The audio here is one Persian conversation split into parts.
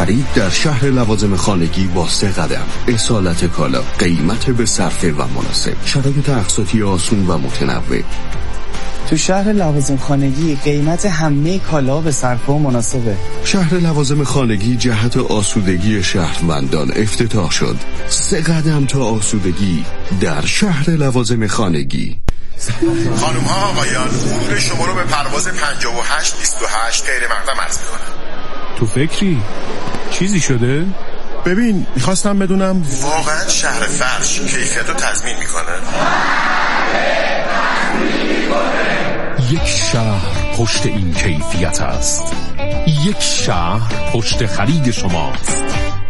خرید در شهر لوازم خانگی با 3 قدم. اصالت کالا، قیمت به صرفه و مناسب، شرایط اقساطی آسون و متنوع. تو شهر لوازم خانگی قیمت همه کالا به صرفه و مناسبه. شهر لوازم خانگی جهت آسودگی شهروندان افتتاح شد. 3 قدم تا آسودگی در شهر لوازم خانگی. خانم ها آقایان، عبور شما رو به پرواز 5828 غیر مقدم عرض میکنم. تو فکری؟ چیزی شده؟ ببین، میخواستم بدونم واقعا شهر فرش کیفیت رو تضمین میکنه؟ یک شهر پشت این کیفیت است. یک شهر پشت خرید شماست.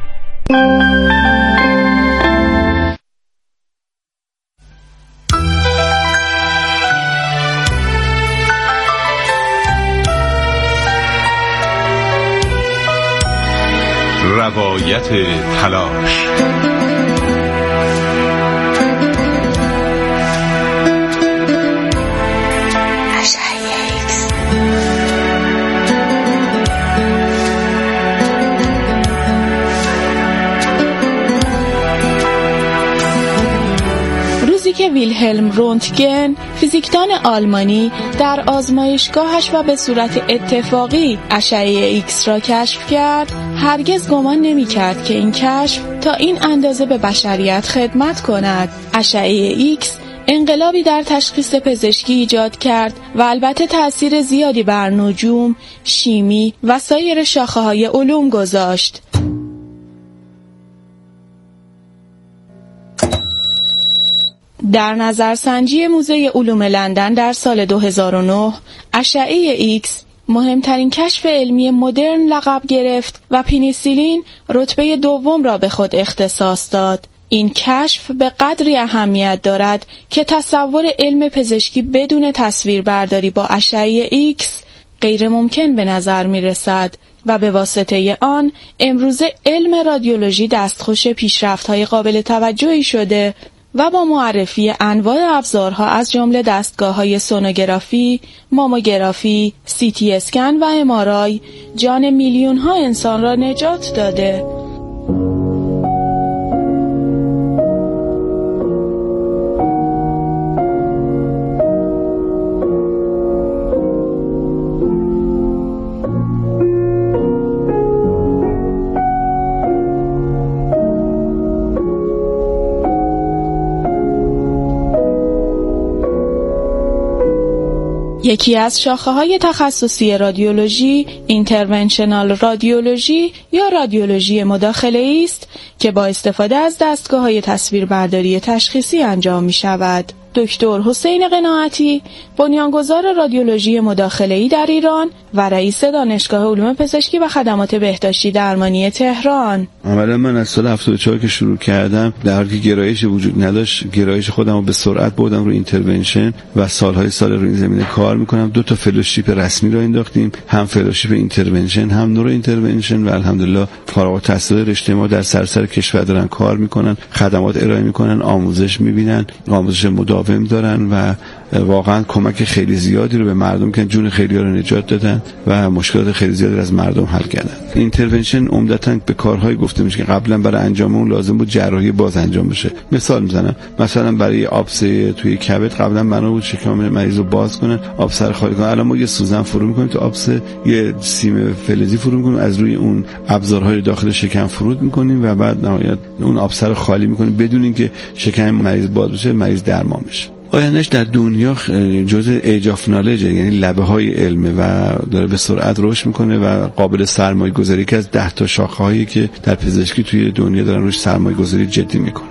روایت تلاش. روزی که ویلهلم رونتگن فیزیکدان آلمانی در آزمایشگاهش و به صورت اتفاقی اشعه ایکس را کشف کرد، هرگز گمان نمی کرد که این کشف تا این اندازه به بشریت خدمت کند. اشعه ایکس انقلابی در تشخیص پزشکی ایجاد کرد و البته تأثیر زیادی بر نجوم، شیمی و سایر شاخه‌های علوم گذاشت. در نظرسنجی موزه علوم لندن در سال 2009 اشعه ایکس مهمترین کشف علمی مدرن لقب گرفت و پنیسیلین رتبه 2 را به خود اختصاص داد. این کشف به قدری اهمیت دارد که تصور علم پزشکی بدون تصویربرداری با اشعه ایکس غیر ممکن به نظر می رسد و به واسطه آن امروزه علم رادیولوژی دستخوش پیشرفت‌های قابل توجهی شده و با معرفی انواع ابزارها از جمله دستگاه‌های سونوگرافی، ماموگرافی، CT اسکن و MRI جان میلیون‌ها انسان را نجات داده. یکی از شاخه‌های تخصصی رادیولوژی اینترونشنال رادیولوژی یا رادیولوژی مداخله‌ای است که با استفاده از دستگاه‌های تصویربرداری تشخیصی انجام می‌شود. دکتر حسین قناعتی، بنیانگذار رادیولوژی مداخله‌ای در ایران و رئیس دانشگاه علوم پزشکی و خدمات بهداشتی درمانی تهران. عملا من از سال 74 که شروع کردم، در حالی که گرایش وجود نداشت، گرایش خودم رو به سرعت بردم رو اینترونشن و سال رو این زمینه کار میکنم. 2 تا فلوشیپ رسمی رو انداختیم، هم فلوشیپ اینترونشن هم نورو اینترونشن، و الحمدلله فارغ التحصیل رشته ما در سراسر کشور دارن کار میکنن، خدمات ارائه میکنن، آموزش میبینن، آموزش مداوم دارن و واقعا کمک خیلی زیادی رو به مردم کردن، جون خیلی ها رو نجات دادن و مشکلات خیلی زیادی رو از مردم حل کردن. اینترونشن عمدتاً به کارهای گفته میشه که قبلا برای انجام اون لازم بود جراحی باز انجام بشه. مثال میزنم، مثلا برای آبسه توی کبد قبلا بنا بود شکم مریض رو باز کنن، آبسه رو خالی کنن. الان ما یه سوزن فرو میکنیم تو آبسه، یه سیم فلزی فرو میکنیم، از روی اون ابزارهای داخل شکم فرود میکنیم و بعد نهایت اون آبسه رو خالی میکنیم بدون اینکه شکم مریض باز بشه، مریض درمان بشه. آیندهش در دنیا جزء ایج آف نالج، یعنی لبه های علمه و داره به سرعت رشد میکنه و قابل سرمایه گذاری، که از 10 تا شاخه هایی که در پزشکی توی دنیا دارن روش سرمایه گذاری جدی میکنه.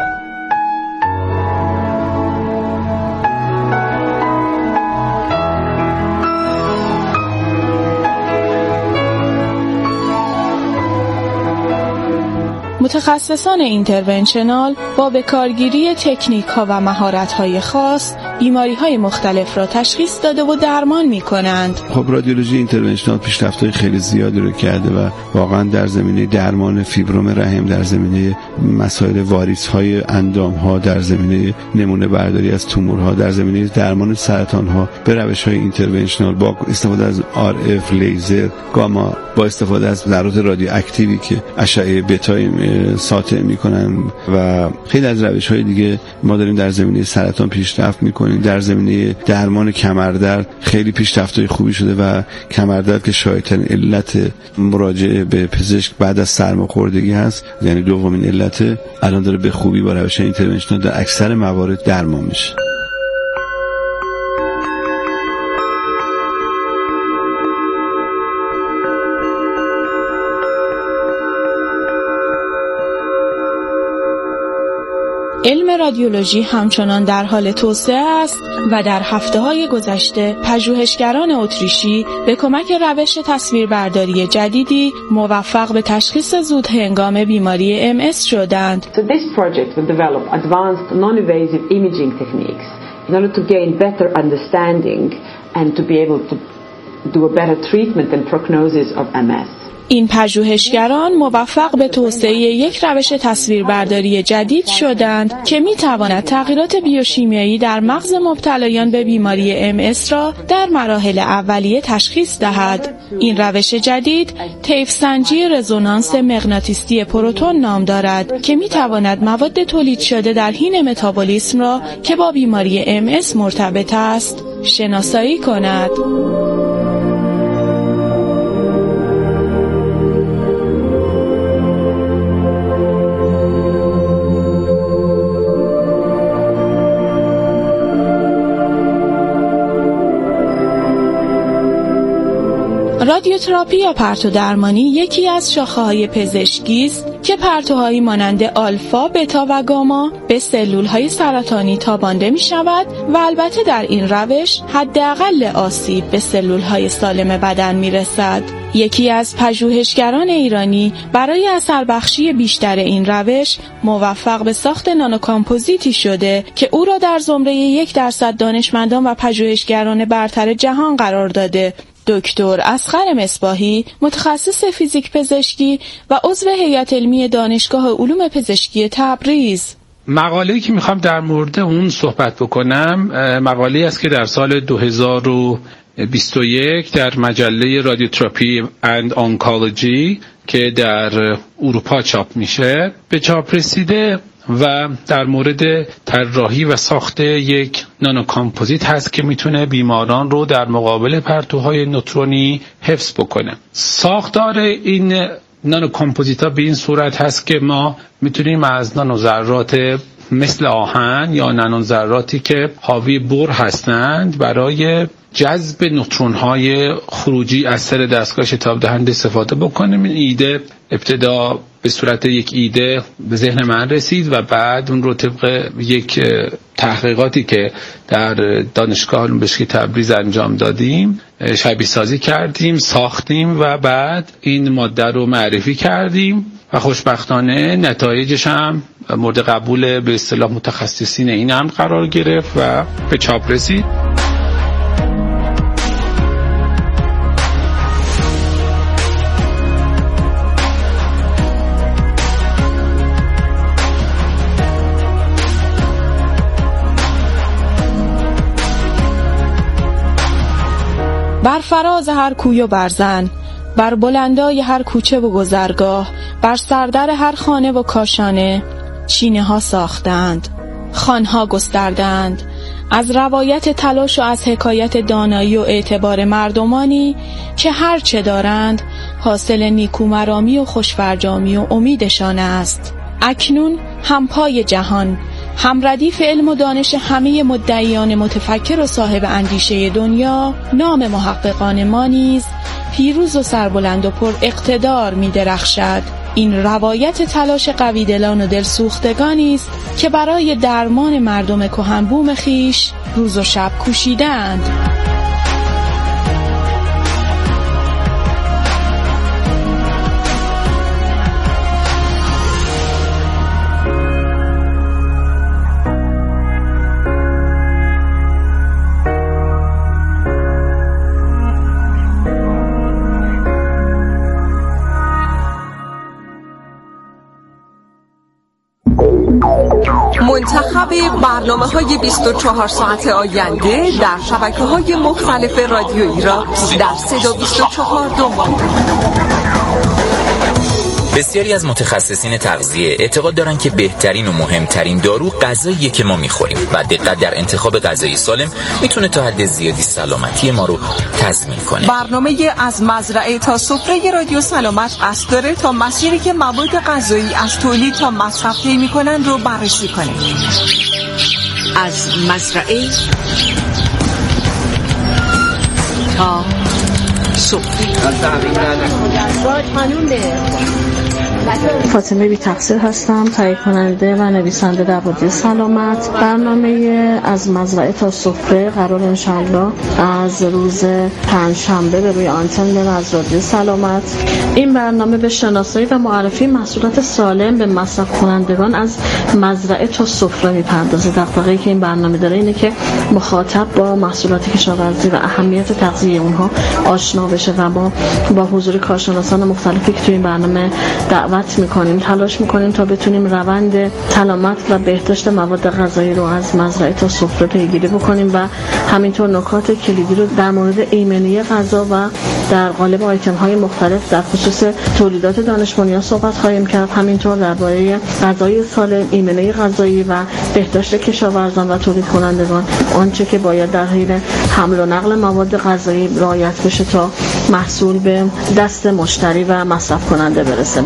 متخصصان اینترونشنال با بکارگیری تکنیک ها و مهارت های خاص بیماری‌های مختلف را تشخیص داده و درمان می‌کنند. خب رادیولوژی اینترونشنال پیشرفت‌های خیلی زیادی رو کرده و واقعا در زمینه درمان فیبروم رحم، در زمینه مسائل واریس‌های اندام‌ها، در زمینه نمونه برداری از تومورها، در زمینه درمان سرطان‌ها به روش‌های اینترونشنال با استفاده از RF، لیزر، گاما، با استفاده از ذرات رادیواکتیوی که اشعه بتا ساطع می‌کنن و خیلی از روش‌های دیگه ما داریم در زمینه سرطان پیشرفت می‌کنیم. در زمینه درمان کمردرد خیلی پیشرفت‌های خوبی شده و کمردرد که شایع‌ترین علت مراجعه به پزشک بعد از سرماخوردگی هست، یعنی دومین علت، الان داره به خوبی با روش اینترونشنال در اکثر موارد درمان میشه. علم رادیولوژی همچنان در حال توسعه است و در هفته‌های گذشته پژوهشگران اتریشی به کمک روش تصویربرداری جدیدی موفق به تشخیص زودهنگام بیماری MS شدند. So this project will develop advanced non-invasive imaging techniques in order to gain better understanding and to be able to do a better treatment and prognosis of MS. این پژوهشگران موفق به توسعه یک روش تصویربرداری جدید شدند که می‌تواند تغییرات بیوشیمیایی در مغز مبتلایان به بیماری MS را در مراحل اولیه تشخیص دهد. این روش جدید طیف سنجی رزونانس مغناطیسی پروتون نام دارد که می‌تواند مواد تولید شده در حین متابولیسم را که با بیماری MS مرتبط است شناسایی کند. رادیوتراپی یا پرتو درمانی یکی از شاخه‌های پزشکی است که پرتوهایی مانند آلفا، بتا و گاما به سلول‌های سرطانی تابانده می‌شود و البته در این روش حداقل آسیب به سلول‌های سالم بدن می‌رسد. یکی از پژوهشگران ایرانی برای اثربخشی بیشتر این روش موفق به ساخت نانوکامپوزیتی شده که او را در زمره 1% دانشمندان و پژوهشگران برتر جهان قرار داده. دکتر اصغر مصباحی متخصص فیزیک پزشکی و عضو هیئت علمی دانشگاه علوم پزشکی تبریز. مقاله‌ای که میخوام در مورد اون صحبت بکنم مقاله‌ای است که در سال 2021 در مجله رادیوتراپی اند آنکولوژی که در اروپا چاپ میشه به چاپ رسیده و در مورد طراحی و ساخت یک نانوکامپوزیت هست که میتونه بیماران رو در مقابل پرتوهای نوترونی حفظ بکنه. ساختار این نانوکامپوزیت ها به این صورت هست که ما میتونیم از نانوذرات مثل آهن یا نانوذراتی که حاوی بور هستند برای جذب نوترون های خروجی از سر دستگاه شتاب دهنده استفاده بکنیم. این ایده ابتدا به صورت یک ایده به ذهن من رسید و بعد اون رو طبق یک تحقیقاتی که در دانشگاه علوم پزشکی تبریز انجام دادیم شبیه سازی کردیم، ساختیم و بعد این ماده رو معرفی کردیم و خوشبختانه نتایجش هم مورد قبول به اصطلاح متخصصین این امر قرار گرفت و به چاپ رسید. بر فراز هر کوی و برزن، بر بلندای هر کوچه و گذرگاه، بر سردر هر خانه و کاشانه چینه ها ساختند، خانها گستردند، از روایت تلاش و از حکایت دانایی و اعتبار مردمانی که هر چه دارند حاصل نیکومرامی و خوشفرجامی و امیدشان است. اکنون همپای جهان، هم ردیف علم و دانش همه مدعیان متفکر و صاحب اندیشه دنیا، نام محققان ما نیز پیروز و سربلند و پر اقتدار می درخشد. این روایت تلاش قویدلان و دلسوختگانی است که برای درمان مردم کهنبوم خیش روز و شب کوشیدند. منتخب برنامه‌های 24 ساعت آینده در شبکه‌های مختلف رادیویی را در صدا 24 دنبال کنید. بسیاری از متخصصین تغذیه اعتقاد دارند که بهترین و مهمترین دارو غذاییه که ما می‌خوریم و دقت در انتخاب غذای سالم میتونه تا حد زیادی سلامتی ما رو تضمین کنه. برنامه از مزرعه تا سفره رادیو سلامت قصد داره تا مسیری که مواد غذایی از تولید تا مصرف طی می‌کنن رو بررسی کنه. از مزرعه تا سفره. فاطمه بی تقصیر هستم، تهیه کننده و نویسنده در رادیو سلامت. برنامه از مزرعه تا سفره قرار انشالله از روز پنجشنبه به روی آنتن بره از رادیو سلامت. این برنامه به شناسایی و معرفی محصولات سالم به مصرف کنندگان از مزرعه تا سفره میپردازه. دغدغه‌ای که این برنامه داره اینه که مخاطب با محصولات کشاورزی و اهمیت تغذیه اونها آشنا بشه و ما با حضور کارشناسان مختلفی که توی این برنامه دعوت میکنیم تلاش میکنیم تا بتونیم روند سلامت و بهداشت مواد غذایی رو از مزرعه تا سفره پیگیری بکنیم و همینطور نکات کلیدی رو در مورد ایمنی غذا و در قالب آیتم های مختلف در خصوص تولیدات دانش بنیان صحبت خواهیم کرد. همینطور درباره غذای سالم، ایمنی غذایی و بهداشت کشاورزان و تولید کنندگان، آنچه که باید در حین حمل و نقل مواد غذایی رعایت بشه تا محصول به دست مشتری و مصرف کننده برسه.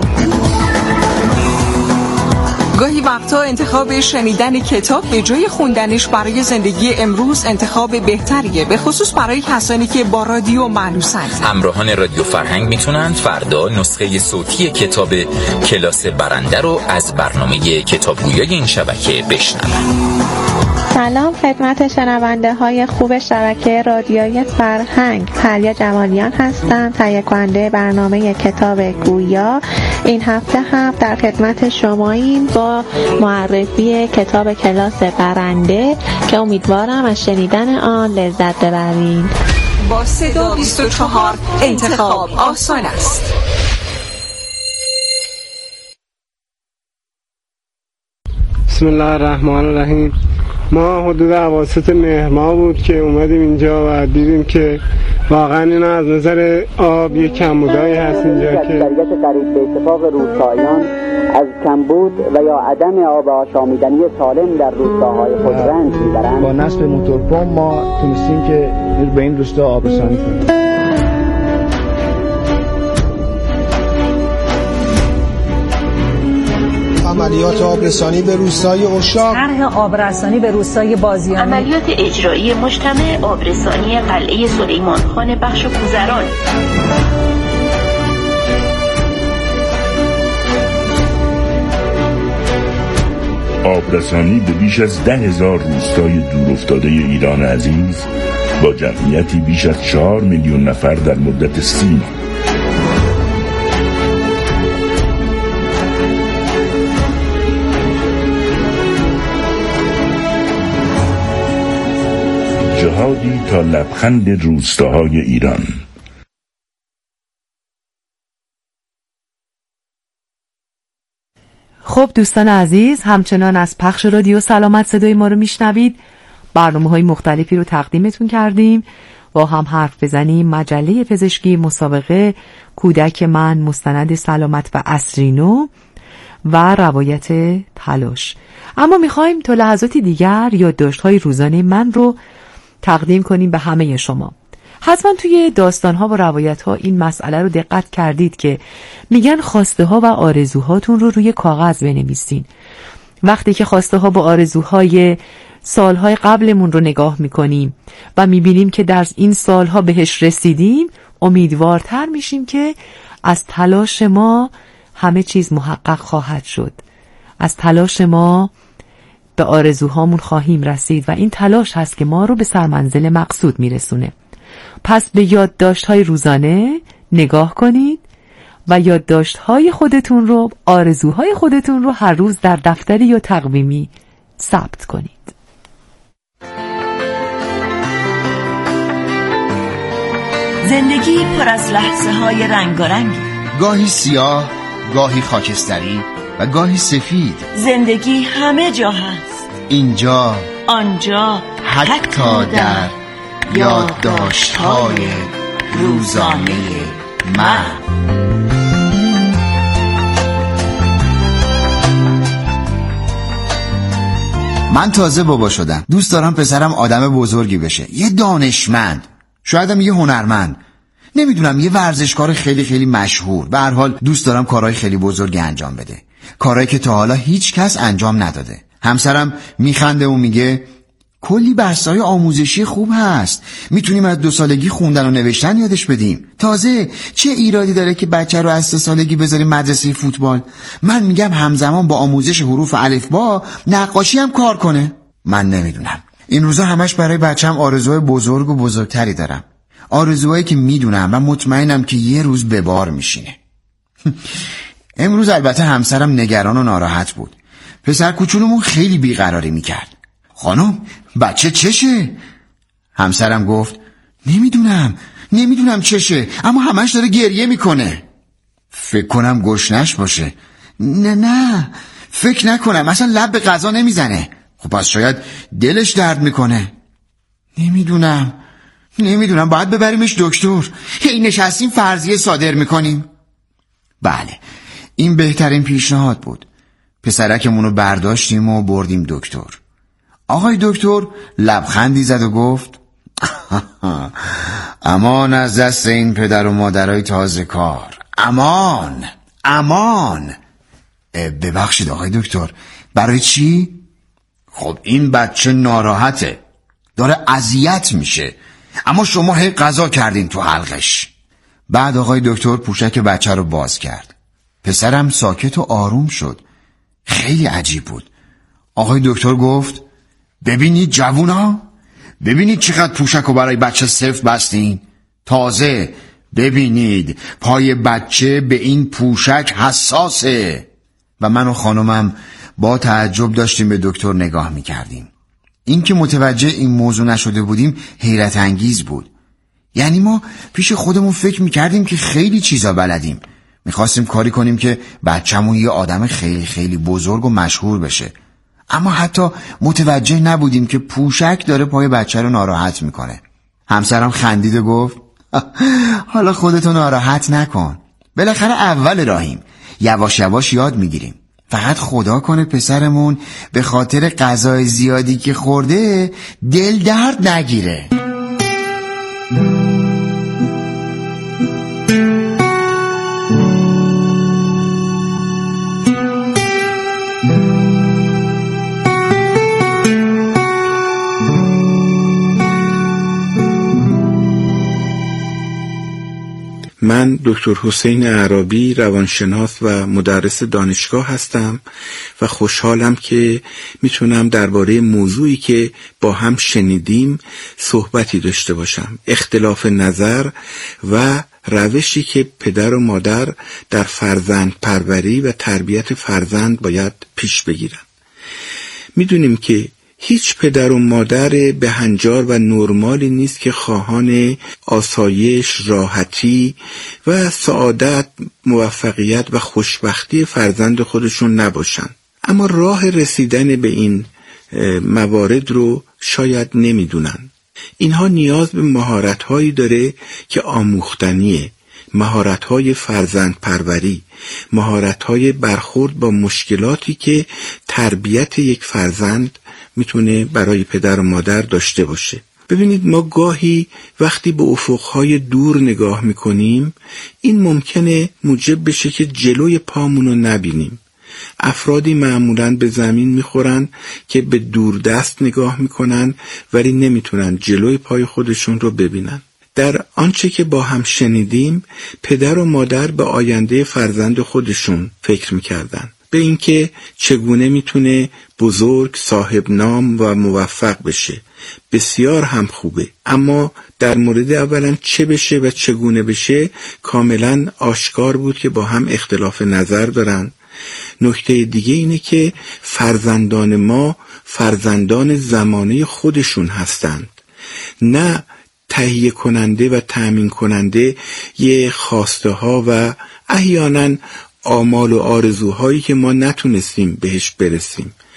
گاهی وقتا انتخاب شنیدن کتاب به جای خوندنش برای زندگی امروز انتخاب بهتریه، به خصوص برای کسانی که با رادیو مانوسند. همراهان رادیو فرهنگ میتونند فردا نسخه صوتی کتاب کلاس برنده رو از برنامه کتابگویای این شبکه بشنوند. سلام خدمت شنونده های خوب شبکه رادیوی فرهنگ. پریا جمالیان هستم، تهیه کننده برنامه کتاب گویا. این هفته هم در خدمت شماییم با معرفی کتاب کلاس برنده که امیدوارم از شنیدن آن لذت ببرید. با صدا 24 انتخاب آسان است. بسم الله الرحمن الرحیم. ما حدود اواسط مهر ماه بود که اومدیم اینجا و دیدیم که واقعا اینا از نظر آب یک کمبودایی هست اینجا که اکثریت قریب به اتفاق روستاییان از کمبود و یا عدم آب آشامیدنی سالم در روستاهای خود رنج میبرند. با نصب موتورپمپ ما تونستیم که به این روستا آب رسانی کنیم. عملیات آبرسانی به روستای اشاق، طرح آبرسانی به روستای بازیانه، عملیات اجرایی مجتمع آبرسانی قلعه سلیمان خان بخش کوزران. آبرسانی به بیش از 10,000 روستای دورافتاده ایران عزیز با جمعیتی بیش از 4 میلیون نفر در مدت 30 ماه. جهادی تا لبخند روستاهای ایران. خب دوستان عزیز، همچنان از پخش رادیو سلامت صدای ما رو میشنوید. برنامه‌های مختلفی رو تقدیمتون کردیم. با هم حرف بزنیم، مجله پزشکی، مسابقه، کودک من، مستند سلامت و عصرینو و روایت تلاش. اما میخوایم تا لحظاتی دیگر یادداشت‌های روزانه من رو تقدیم کنیم به همه شما. حتما توی داستان‌ها و روایت‌ها این مسئله رو دقت کردید که میگن خواسته‌ها و آرزوهاتون رو روی کاغذ بنویسین. وقتی که خواسته‌ها و آرزوهای سالهای قبلمون رو نگاه میکنیم و میبینیم که در این سالها بهش رسیدیم، امیدوارتر میشیم که از تلاش ما همه چیز محقق خواهد شد. از تلاش ما به آرزوهامون خواهیم رسید و این تلاش هست که ما رو به سرمنزل مقصود میرسونه. پس به یادداشت‌های روزانه نگاه کنید و یادداشت‌های خودتون رو، آرزوهای خودتون رو هر روز در دفتری یا تقویمی ثبت کنید. زندگی پر از لحظه‌های رنگارنگی، گاهی سیاه، گاهی خاکستری و گاهی سفید. زندگی همه جا هست. اینجا، آنجا، حتی در یادداشت‌های روزانه من. من تازه بابا شدم. دوست دارم پسرم آدم بزرگی بشه، یه دانشمند، شایدم یه هنرمند، نمیدونم یه ورزشکار خیلی خیلی مشهور. به هر حال دوست دارم کارهای خیلی بزرگی انجام بده، کارهایی که تا حالا هیچ کس انجام نداده. همسرم میخنده و میگه کلی بحث‌های آموزشی خوب هست، میتونیم از 2 سالگی خوندن و نوشتن یادش بدیم. تازه چه ایرادی داره که بچه رو از 3 سالگی بذاریم مدرسه فوتبال؟ من میگم همزمان با آموزش حروف الفبا نقاشی هم کار کنه. من نمیدونم، این روزا همش برای بچه‌م آرزوهای بزرگ و بزرگتری دارم، آرزوهایی که میدونم و مطمئنم که یه روز به بار میشینه. امروز البته همسرم نگران و ناراحت بود. پسر کوچولومون خیلی بیقراری میکرد. خانم بچه چشه؟ همسرم گفت نمیدونم چشه، اما همش داره گریه میکنه. فکر کنم گشنش باشه. نه فکر نکنم، اصلا لب به غذا نمیزنه. خب پس شاید دلش درد میکنه. نمیدونم باید ببریمش دکتر. هی نشستیم فرضیه صادر میکنیم. بله این بهترین پیشنهاد بود. پسرکمونو برداشتیم و بردیم دکتر. آقای دکتر لبخندی زد و گفت امان از دست این پدر و مادرای تازه کار، امان. ببخشید آقای دکتر، برای چی؟ خب این بچه ناراحته، داره اذیت میشه، اما شما هی قضا کردین تو حلقش. بعد آقای دکتر پوشک بچه رو باز کرد. پسرم ساکت و آروم شد. خیلی عجیب بود. آقای دکتر گفت ببینید جوونا، ببینید چقدر پوشک رو برای بچه سفت بستین. تازه ببینید پای بچه به این پوشک حساسه. و من و خانمم با تعجب داشتیم به دکتر نگاه میکردیم. این که متوجه این موضوع نشده بودیم حیرت انگیز بود. یعنی ما پیش خودمون فکر میکردیم که خیلی چیزا بلدیم، میخواستیم کاری کنیم که بچه‌مون یه آدم خیلی خیلی بزرگ و مشهور بشه، اما حتی متوجه نبودیم که پوشک داره پای بچه رو ناراحت میکنه. همسرم خندید و گفت حالا خودتو ناراحت نکن، بالاخره اول راهیم، یواش یواش یاد میگیریم. فقط خدا کنه پسرمون به خاطر غذای زیادی که خورده دل درد نگیره. من دکتر حسین عرابی روانشناس و مدرس دانشگاه هستم و خوشحالم که میتونم درباره موضوعی که با هم شنیدیم صحبتی داشته باشم. اختلاف نظر و روشی که پدر و مادر در فرزند پروری و تربیت فرزند باید پیش بگیرن. میدونیم که هیچ پدر و مادر بهنجار و نرمالی نیست که خواهان آسایش، راحتی و سعادت، موفقیت و خوشبختی فرزند خودشون نباشن. اما راه رسیدن به این موارد رو شاید نمیدونن. اینها نیاز به مهارت‌هایی داره که آموختنیه، مهارت‌های فرزند پروری، مهارت‌های برخورد با مشکلاتی که تربیت یک فرزند میتونه برای پدر و مادر داشته باشه. ببینید ما گاهی وقتی به افقهای دور نگاه میکنیم این ممکنه موجب بشه که جلوی پامونو نبینیم. افرادی معمولاً به زمین میخورن که به دور دست نگاه میکنن ولی نمیتونن جلوی پای خودشون رو ببینن. در آنچه که با هم شنیدیم پدر و مادر به آینده فرزند خودشون فکر میکردن، به اینکه چگونه میتونه بزرگ، صاحب نام و موفق بشه. بسیار هم خوبه، اما در مورد اولا چه بشه و چگونه بشه کاملا آشکار بود که با هم اختلاف نظر دارن. نکته دیگه اینه که فرزندان ما فرزندان زمانه خودشون هستند، نه تهیه کننده و تأمین کننده یه خواسته ها و احیانا آمال و آرزوهایی که ما نتونستیم بهش برسیم.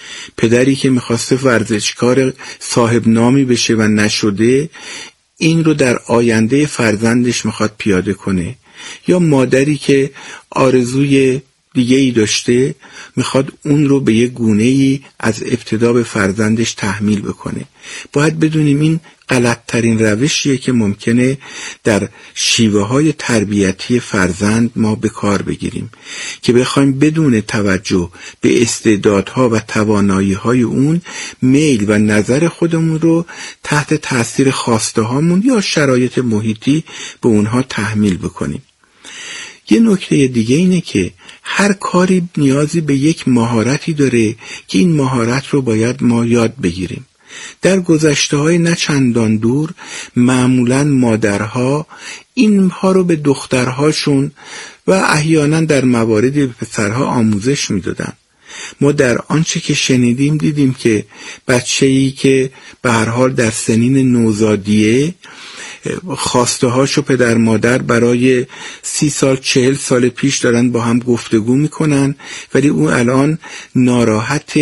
پدری که میخواسته ورزشکار صاحب نامی بشه و نشده، این رو در آینده فرزندش میخواد پیاده کنه. یا مادری که آرزوی دیگه ای داشته، میخواد اون رو به یه گونه ای از ابتدا به فرزندش تحمیل بکنه. باید بدونیم این غلط ترین روشیه که ممکنه در شیوه های تربیتی فرزند ما به کار بگیریم، که بخوایم بدون توجه به استعدادها و توانایی های اون میل و نظر خودمون رو تحت تاثیر خواسته هامون یا شرایط محیطی به اونها تحمیل بکنیم. یه نکته دیگه اینه که هر کاری نیازی به یک مهارتی داره که این مهارت رو باید ما یاد بگیریم. در گذشته‌های نه چندان دور معمولاً مادرها اینها رو به دخترهاشون و احیانا در مواردی به پسرها آموزش میدادن. ما در آنچه که شنیدیم دیدیم که بچه‌ای که به هر حال در سنین نوزادیه، خواسته هاشو پدر مادر برای 30 سال 40 سال پیش دارن با هم گفتگو میکنن، ولی اون الان ناراحت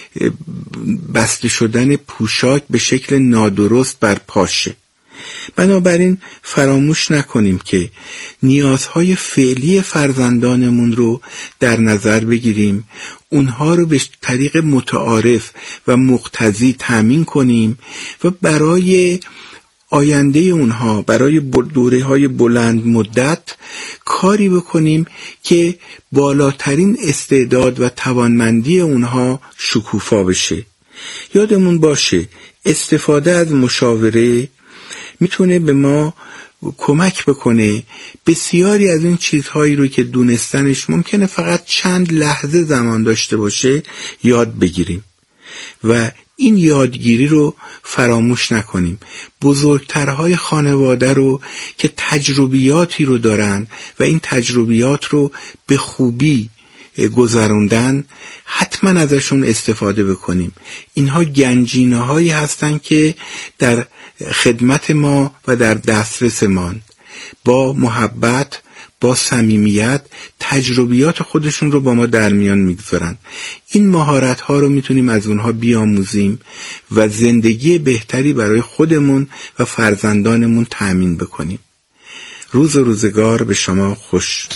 بسته شدن پوشاک به شکل نادرست بر پاشه. بنابراین فراموش نکنیم که نیازهای فعلی فرزندانمون رو در نظر بگیریم، اونها رو به طریق متعارف و مقتضی تامین کنیم و برای آینده اونها، برای دوره‌های بلند مدت کاری بکنیم که بالاترین استعداد و توانمندی اونها شکوفا بشه. یادمون باشه استفاده از مشاوره میتونه به ما کمک بکنه بسیاری از این چیزهایی رو که دونستنش ممکنه فقط چند لحظه زمان داشته باشه یاد بگیریم و این یادگیری رو فراموش نکنیم. بزرگترهای خانواده رو که تجربیاتی رو دارن و این تجربیات رو به خوبی گذروندن، حتما ازشون استفاده بکنیم. اینها گنجینه هایی هستن که در خدمت ما و در دسترس ما با محبت، با صمیمیت تجربیات خودشون رو با ما در میان میگذارن. این مهارت ها رو میتونیم از اونها بیاموزیم و زندگی بهتری برای خودمون و فرزندانمون تأمین بکنیم. روز و روزگار به شما خوش.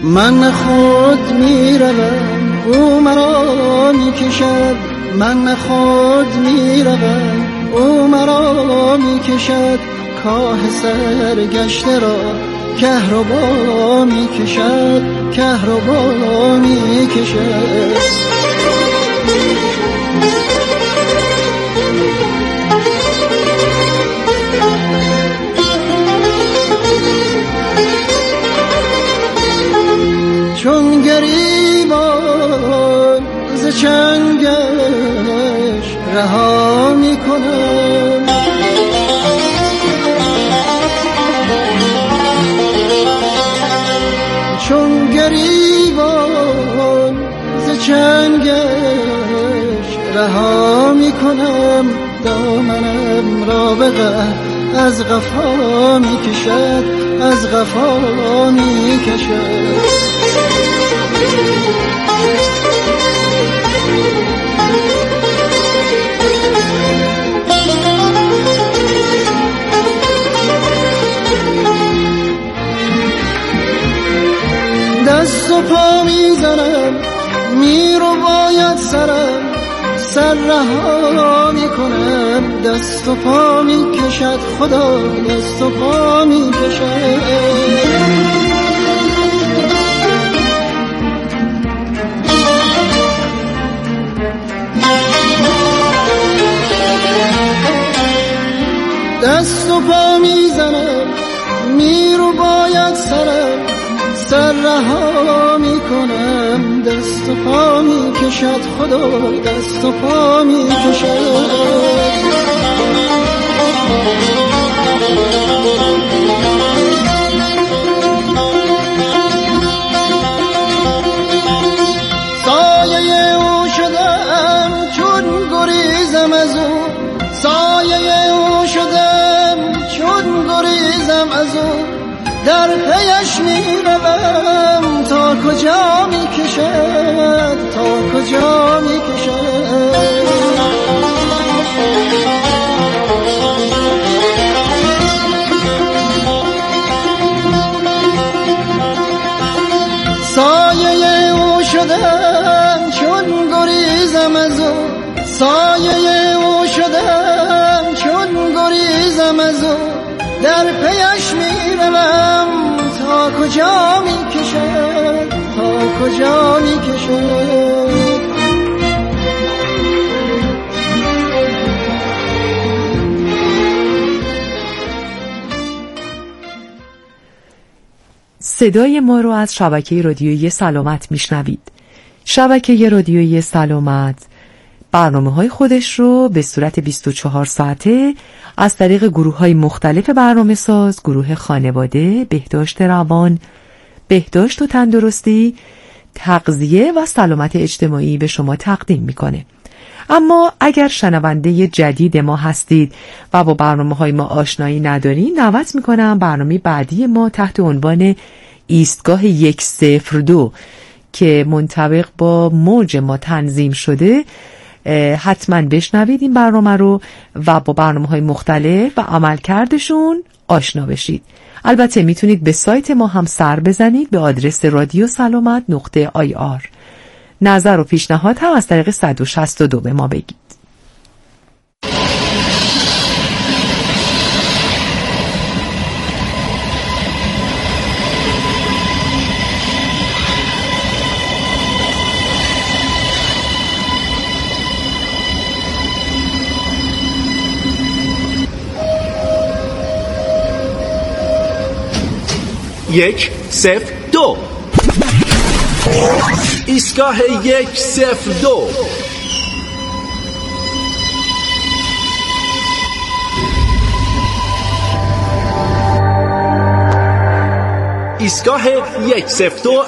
من خود میروم او مرا میکشد، من خود میروم او مرا میکشد، کاه سرگشته را کهربا میکشد، کهربا میکشد. چون گریبان ز چنگش رها میکنم، چون گریبان ز چنگش رها میکنم، دامنم را به قهر از قفا میکشد، از قفا میکشد. دست و پا میزنم میرو باید سرم، سر رها میکنم، دست و پا میکشد خدا، دست و پا میکشد. دست و پا میزنم میرو باید سرم، سر رها میکنم، دست و پا میکشد خدا، دست و پا میکشد. سایه او شدم چون گریزم از او، سایه او شدم چون گریزم از او، در پیش میروم تا کجا میکشد، تا کجا میکشد. سایه او شدم چون گریزم از او، سایه او شدم چون گریزم از او، در پیش میروم تا کجا میکشد، تا کجا میکشد. صدای ما رو از شبکه رادیویی سلامت میشنوید. شبکه رادیویی سلامت برنامه‌های خودش رو به صورت 24 ساعته از طریق گروه‌های مختلف برنامه‌ساز، گروه خانواده، بهداشت روان، بهداشت و تندرستی، تغذیه و سلامت اجتماعی به شما تقدیم میکنه. اما اگر شنونده جدید ما هستید و با برنامه‌های ما آشنایی ندارید، دعوت میکنم برنامه بعدی ما تحت عنوان ایستگاه 102 که منطبق با موج ما تنظیم شده حتما بشنوید این برنامه رو و با برنامه‌های مختلف و عملکردشون آشنا بشید. البته میتونید به سایت ما هم سر بزنید به آدرس radiosalamat.ir. نظر و پیشنهاد هم از طریق 162 به ما بگید. یک صفر دو ایستگاه 102 ایستگاه 102